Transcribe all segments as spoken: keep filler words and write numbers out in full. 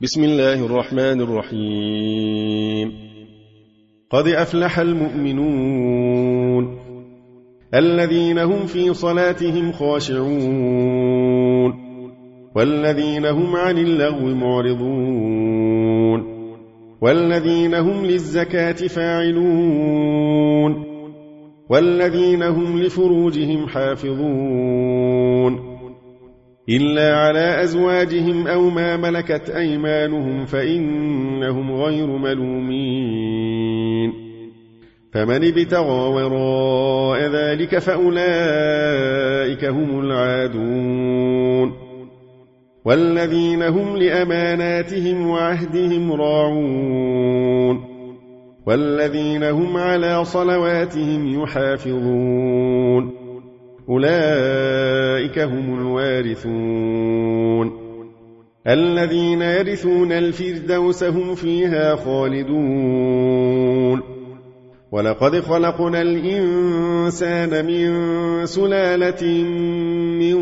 بسم الله الرحمن الرحيم. قد أفلح المؤمنون الذين هم في صلاتهم خاشعون والذين هم عن اللغو معرضون والذين هم للزكاة فاعلون والذين هم لفروجهم حافظون إلا على أزواجهم أو ما ملكت أيمانهم فإنهم غير ملومين. فمن ابتغى وراء ذلك فأولئك هم العادون والذين هم لأماناتهم وعهدهم راعون والذين هم على صلواتهم يحافظون أولئك هم الوارثون الذين يرثون الفردوس هم فيها خالدون. ولقد خلقنا الإنسان من سلالة من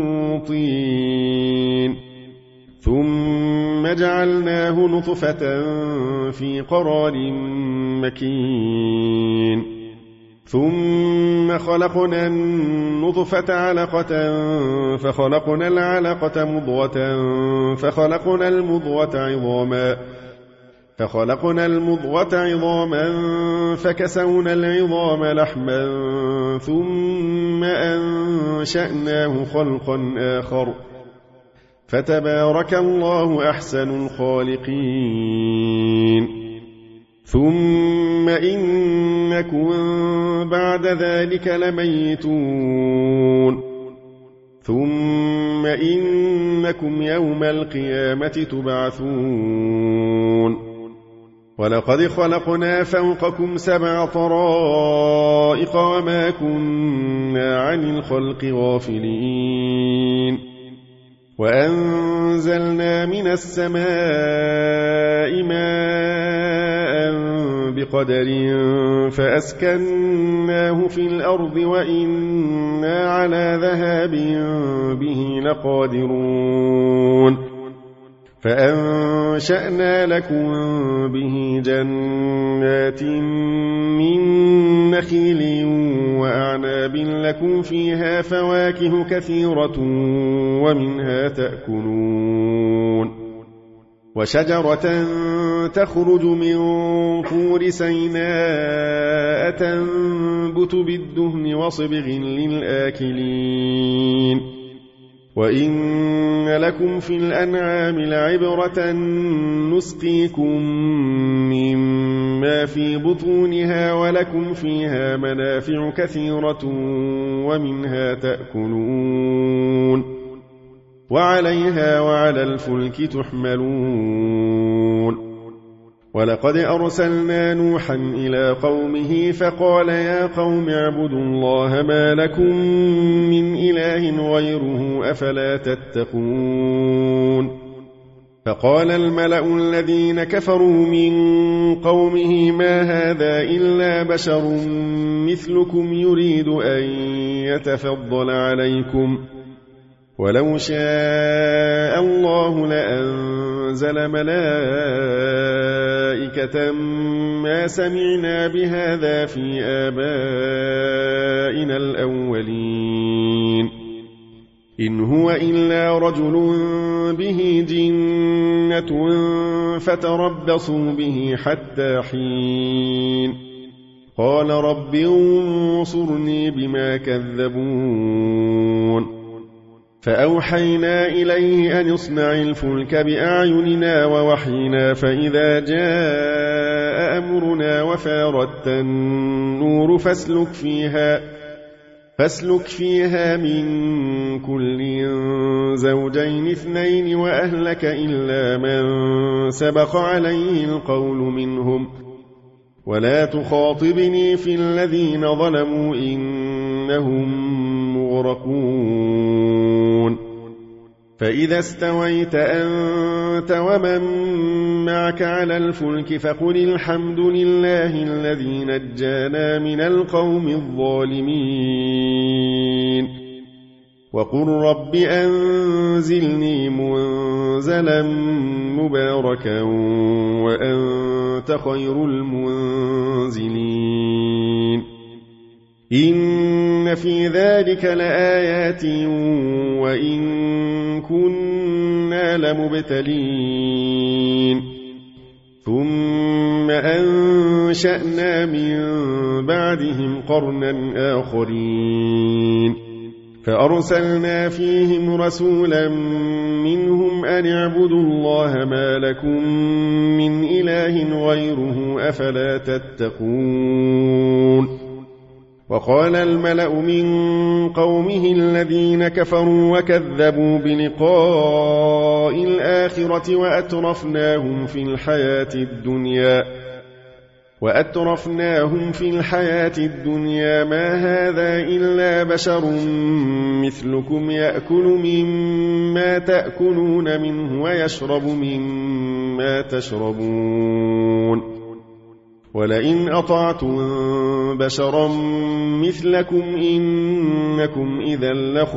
طين ثم جعلناه نطفة في قرار مكين ثم خلقنا النطفة علقة فخلقنا العلقة مضغة فخلقنا المضغة عظاما فخلقنا المضغة عظاما فكسونا العظام لحما ثم أنشأناه خلقا آخر فتبارك الله أحسن الخالقين. ثم إنكم بعد ذلك لميتون ثم إنكم يوم القيامة تبعثون. ولقد خلقنا فوقكم سبع طرائق وما كنا عن الخلق غافلين وأنزلنا من السماء ماء بقدر فأسكناه في الأرض وإنا على ذهاب به لقادرون فأنشأنا لكم به جنات من نخيل وأعناب لكم فيها فواكه كثيرة ومنها تأكلون وشجرة تخرج من طور سيناء تنبت بالدهن وصبغ للآكلين وإن لكم في الأنعام لعبرة نسقيكم مما في بطونها ولكم فيها منافع كثيرة ومنها تأكلون وعليها وعلى الفلك تحملون. ولقد أرسلنا نوحا إلى قومه فقال يا قوم اعبدوا الله ما لكم من إله غيره أفلا تتقون. فقال الملأ الذين كفروا من قومه ما هذا إلا بشر مثلكم يريد أن يتفضل عليكم ولو شاء الله لأنزل ملائكة ما سمعنا بهذا في آبائنا الأولين إن هو إلا رجل به جنة فتربصوا به حتى حين قال رب انصرني بما كذبون. فأوحينا إليه أن اصنع الفلك بأعيننا ووحينا فإذا جاء أمرنا وفاردت النور فاسلك فيها فاسلك فيها من كل زوجين اثنين وأهلك إلا من سبق عليه القول منهم ولا تخاطبني في الذين ظلموا إنهم مغرقون. فإذا استويت أنت ومن معك على الفلك فقل الحمد لله الذي نجانا من القوم الظالمين وقل رب أنزلني منزلا مباركا وأنت خير المنزلين إن في ذلك لآيات وإن كنا لمبتلين ثم أنشأنا من بعدهم قرنا آخرين فأرسلنا فيهم رسولا منهم أن اعبدوا الله ما لكم من إله غيره أفلا تتقون وقال الملأ من قومه الذين كفروا وكذبوا بلقاء الآخرة وأترفناهم في الحياة الدنيا وأترفناهم في الحياة الدنيا ما هذا إلا بشر مثلكم يأكل مما تأكلون منه ويشرب مما تشربون ولئن أطعتم بشرا مثلكم إنكم إذا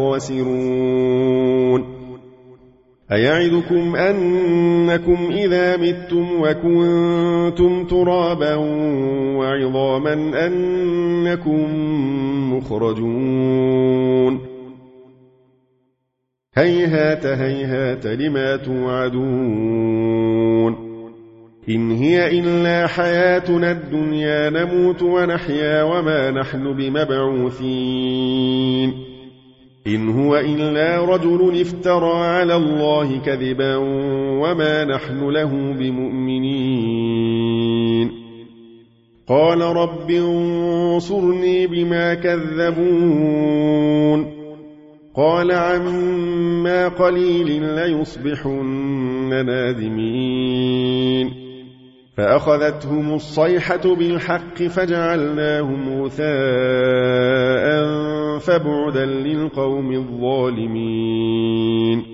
لخاسرون أيعدكم أنكم إذا متم وكنتم ترابا وعظاما أنكم مخرجون هيهات هيهات لما توعدون إن هي إلا حياتنا الدنيا نموت ونحيا وما نحن بمبعوثين إن هو إلا رجل افترى على الله كذبا وما نحن له بمؤمنين قال رب انصرني بما كذبون قال عما قليل ليصبحن نادمين فأخذتهم الصيحة بالحق فجعلناهم غثاء فبعدا للقوم الظالمين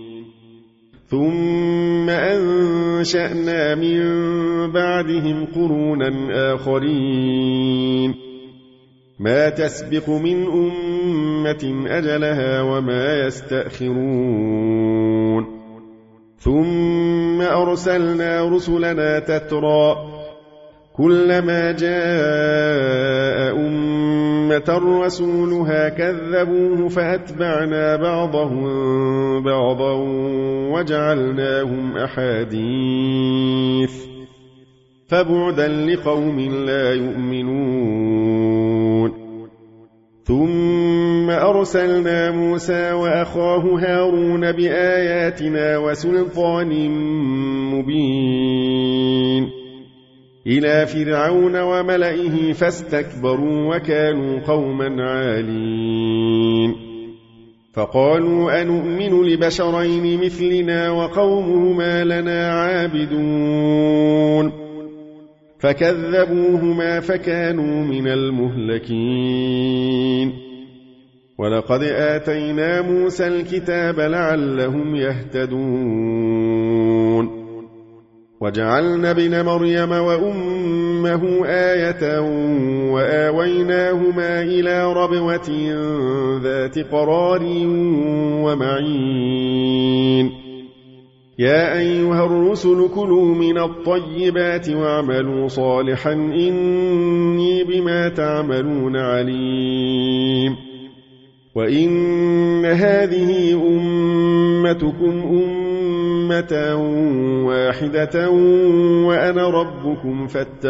ثم أنشأنا من بعدهم قرونا آخرين ما تسبق من أمة أجلها وما يستأخرون ثم أرسلنا رسلنا تترى كلما جاء أمة رسولها كذبوه فأتبعنا بعضهم بعضا وجعلناهم أحاديث فبعدا لقوم لا يؤمنون ثم أرسلنا موسى وأخاه هارون بآياتنا وسلطان مبين إلى فرعون وملئه فاستكبروا وكانوا قوما عالين فقالوا أنؤمن لبشرين مثلنا وقومهما لنا عابدون فكذبوهما فكانوا من المهلكين ولقد آتينا موسى الكتاب لعلهم يهتدون وجعلنا ابن مريم وأمه آية وآويناهما إلى ربوة ذات قرار ومعين يا أيها الرسل كلوا من الطيبات واعملوا صالحا إني بما تعملون عليم وإن هذه أمتكم أمة واحدة وأنا ربكم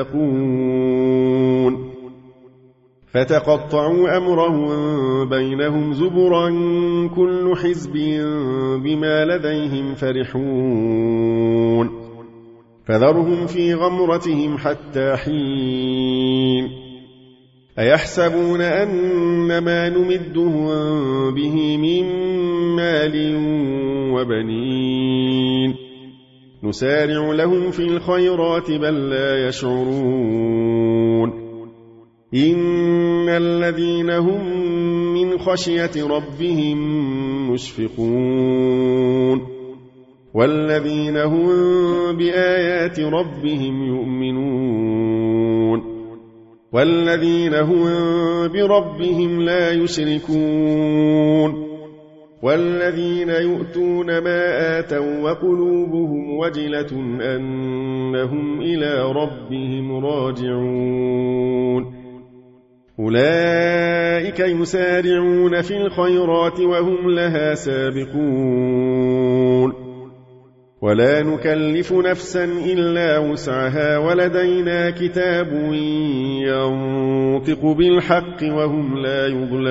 فاتقون فتقطعوا أمرهم بينهم زبرا كل حزب بما لديهم فرحون فذرهم في غمرتهم حتى حين أيحسبون أن ما نمدهم به من مال وبنين نسارع لهم في الخيرات بل لا يشعرون إن الذين هم من خشية ربهم مشفقون والذين هم بآيات ربهم يؤمنون والذين هم بربهم لا يشركون والذين يؤتون ما آتوا وقلوبهم وجلة أنهم إلى ربهم راجعون أولئك يسارعون في الخيرات وهم لها سابقون ولا نكلف نفسا إلا وسعها ولدينا كتاب ينطق بالحق وهم لا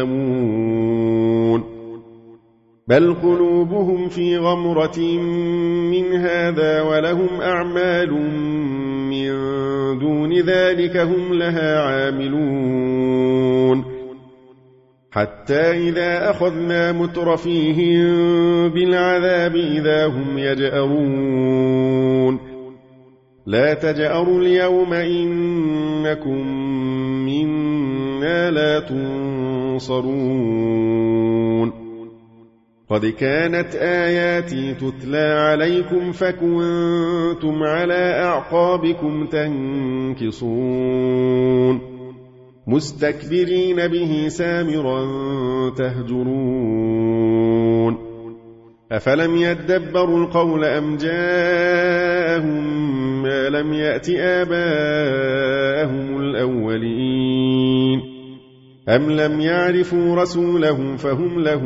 يظلمون بل قلوبهم في غمرة من هذا ولهم أعمال من دون ذلك هم لها عاملون حتى إذا أخذنا مترفيهم بالعذاب إذا هم يجأرون لا تجأروا اليوم إنكم منا لا تنصرون قد كانت آياتي تتلى عليكم فكنتم على أعقابكم تنكصون مستكبرين به سامرا تهجرون أفلم يدبروا القول أم جاءهم ما لم يأت آباءهم الأولين أم لم يعرفوا رسولهم فهم له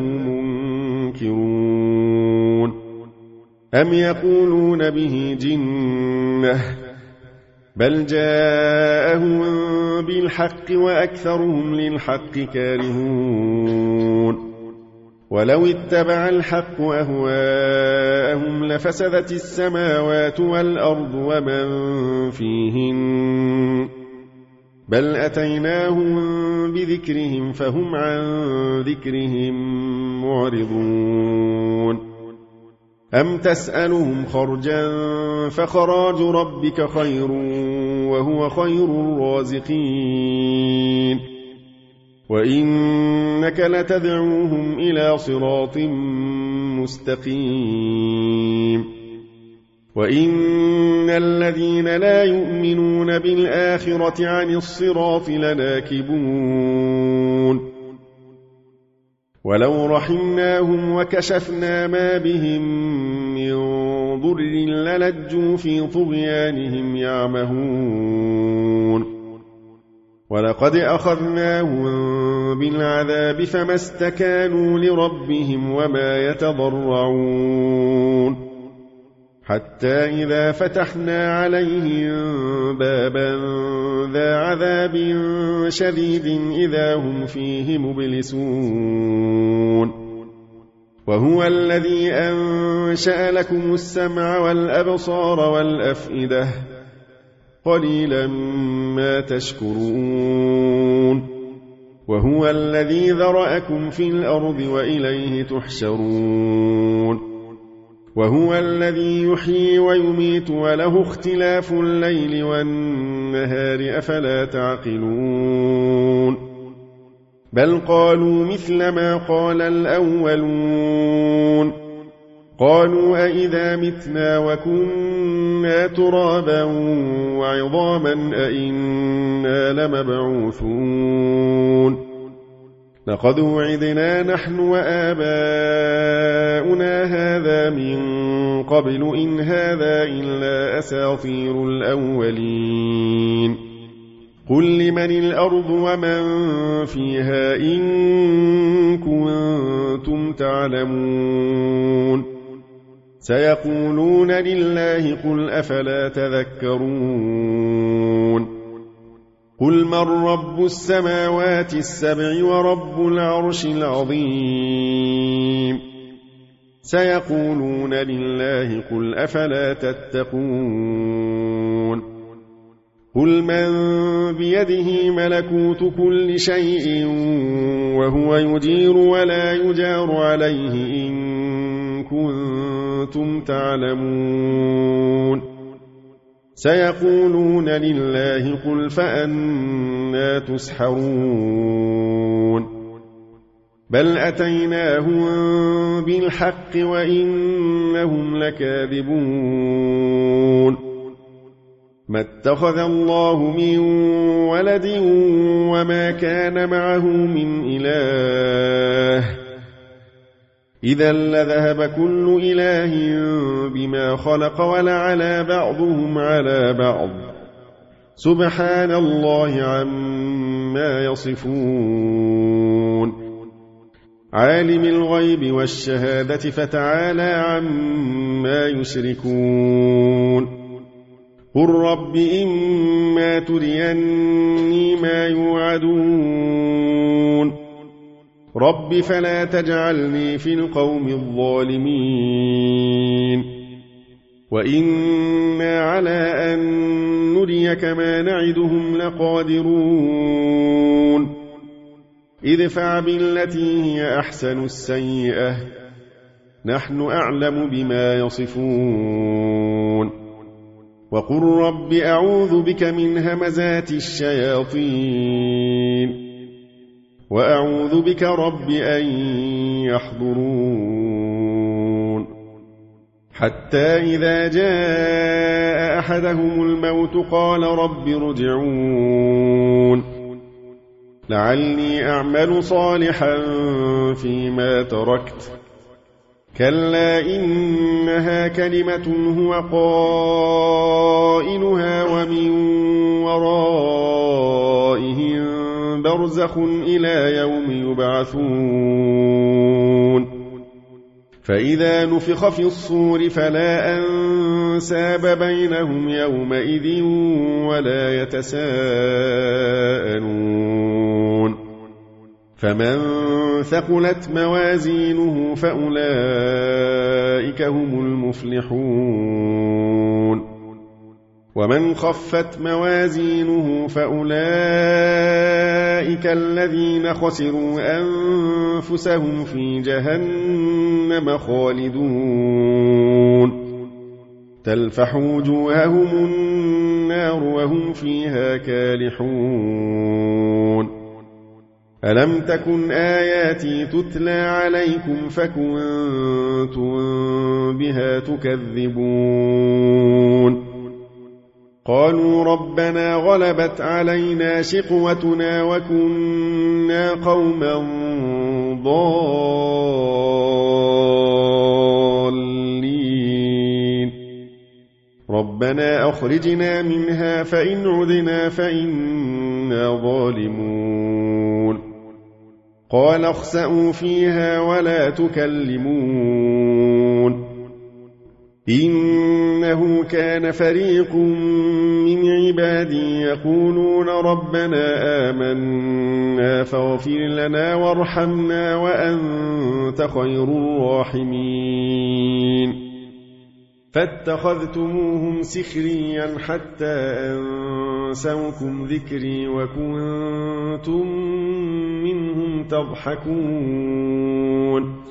منكرون أم يقولون به جنة بل جاءهم بالحق وأكثرهم للحق كارهون ولو اتبع الحق أهواءهم لفسدت السماوات والأرض ومن فيهن بل أتيناهم بذكرهم فهم عن ذكرهم معرضون أم تسألهم خرجا فخراج ربك خير وهو خير الرازقين وإنك لتدعوهم إلى صراط مستقيم وإن الذين لا يؤمنون بالآخرة عن الصراط لناكبون ولو رحمناهم وكشفنا ما بهم من ضر للجوا في طغيانهم يعمهون ولقد أخذناهم بالعذاب فما استكانوا لربهم وما يتضرعون حتى إذا فتحنا عليهم بابا ذا عذاب شديد إذا هم فيه مبلسون وهو الذي أنشأ لكم السمع والأبصار والأفئدة قليلا ما تشكرون وهو الذي ذرأكم في الأرض وإليه تحشرون وهو الذي يحيي ويميت وله اختلاف الليل والنهار أفلا تعقلون بل قالوا مثل ما قال الأولون قالوا أئذا متنا وكنا ترابا وعظاما أئنا لمبعوثون لقد وعدنا نحن وآباؤنا هذا من قبل إن هذا إلا أساطير الأولين قل لمن الأرض ومن فيها إن كنتم تعلمون سيقولون لله قل أفلا تذكرون قل من رب السماوات السبع ورب العرش العظيم سيقولون لله قل أفلا تتقون قل من بيده ملكوت كل شيء وهو يجير ولا يجار عليه إن كنتم تعلمون سيقولون لله قل فأنى تسحرون بل أتيناهم بالحق وإنهم لكاذبون ما اتخذ الله من ولد وما كان معه من إله إذا لذهب كل إله بما خلق ولعلى بعضهم على بعض سبحان الله عما يصفون عالم الغيب والشهادة فتعالى عما يشركون قل رب إما تريني ما يوعدون رب فلا تجعلني في القوم الظالمين وإنا على أن نريك ما نعدهم لقادرون ادفع بالتي هي أحسن السيئة نحن أعلم بما يصفون وقل رب أعوذ بك من همزات الشياطين وأعوذ بك رب أن يحضرون حتى إذا جاء أحدهم الموت قال رب ارجعون لعلي أعمل صالحا فيما تركت كلا إنها كلمة هو قائلها ومن ورائهم برزخ إلى يوم يبعثون فإذا نفخ في الصور فلا أنساب بينهم يومئذ ولا يتساءلون فمن ثقلت موازينه فأولئك هم المفلحون ومن خفت موازينه فأولئك الذين خسروا أنفسهم في جهنم خالدون تلفح وجوههم النار وهم فيها كالحون ألم تكن آياتي تتلى عليكم فكنتم بها تكذبون قالوا ربنا غلبت علينا شقوتنا وكنا قوما ضالين ربنا أخرجنا منها فإن عدنا فإنا ظالمون قال اخسئوا فيها ولا تكلمون إنه كان فريق من عبادي يقولون ربنا آمنا فاغفر لنا وارحمنا وأنت خير الراحمين فاتخذتموهم سخريا حتى أنسوكم ذكري وكنتم منهم تضحكون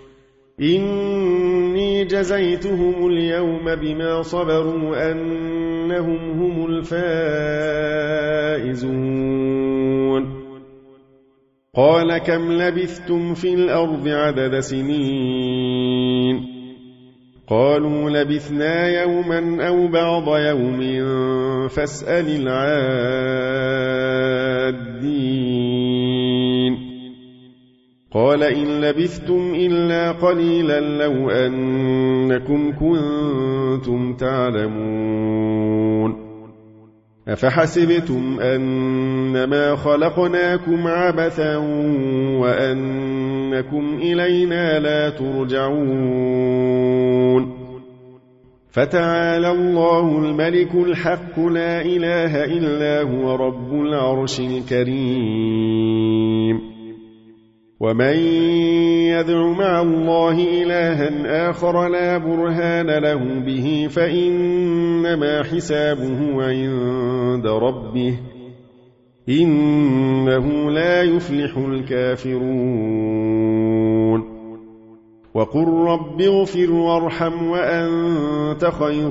إني جزيتهم اليوم بما صبروا أنهم هم الفائزون قال كم لبثتم في الأرض عدد سنين قالوا لبثنا يوما أو بعض يوم فاسأل العادين قال إن لبثتم إلا قليلا لو أنكم كنتم تعلمون أفحسبتم أنما خلقناكم عبثا وأنكم إلينا لا ترجعون فتعالى الله الملك الحق لا إله إلا هو رب العرش الكريم ومن يدع مع الله إلها آخر لا برهان له به فإنما حسابه عند ربه إنه لا يفلح الكافرون وقل رب اغفر وارحم وأنت خير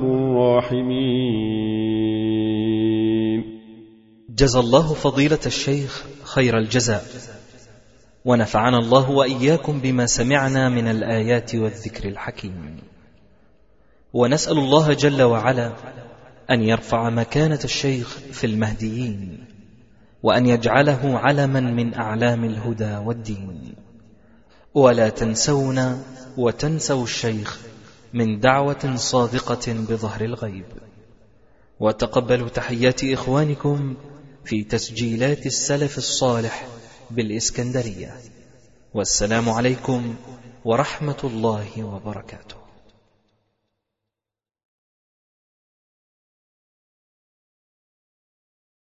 الراحمين. جزى الله فضيلة الشيخ خير الجزاء، ونفعنا الله وإياكم بما سمعنا من الآيات والذكر الحكيم، ونسأل الله جل وعلا أن يرفع مكانة الشيخ في المهديين، وأن يجعله علما من أعلام الهدى والدين. ولا تنسونا وتنسوا الشيخ من دعوة صادقة بظهر الغيب. وتقبلوا تحيات إخوانكم في تسجيلات السلف الصالح بالإسكندرية. والسلام عليكم ورحمة الله وبركاته.